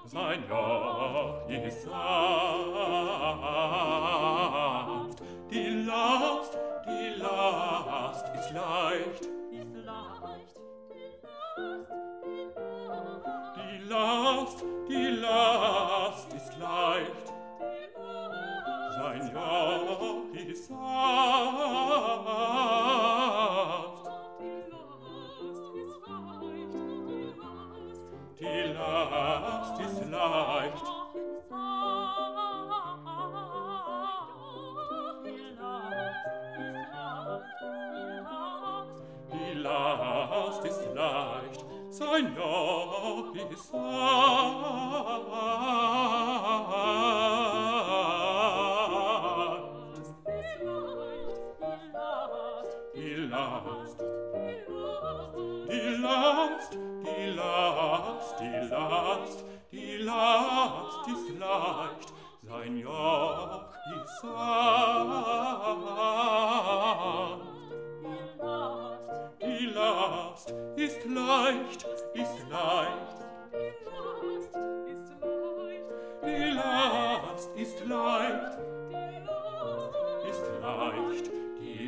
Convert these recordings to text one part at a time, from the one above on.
sein Joch ist sanft. Die Last ist leicht. Die Last ist leicht. Sein Joch ist sanft. Die Last ist leicht. Die Last ist leicht. Sein Joch ist sanft. Die Last ist leicht, sein Joch ist sanft. Die Last ist leicht, ist leicht. Die Last ist leicht, ist leicht. Die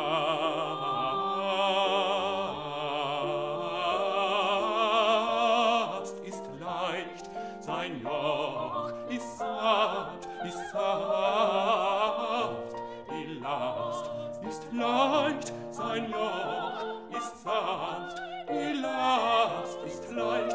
Last ist leicht, sein Joch ist sanft, ist sanft. Die Last ist leicht, sein Joch ist sanft. Die Last ist leicht.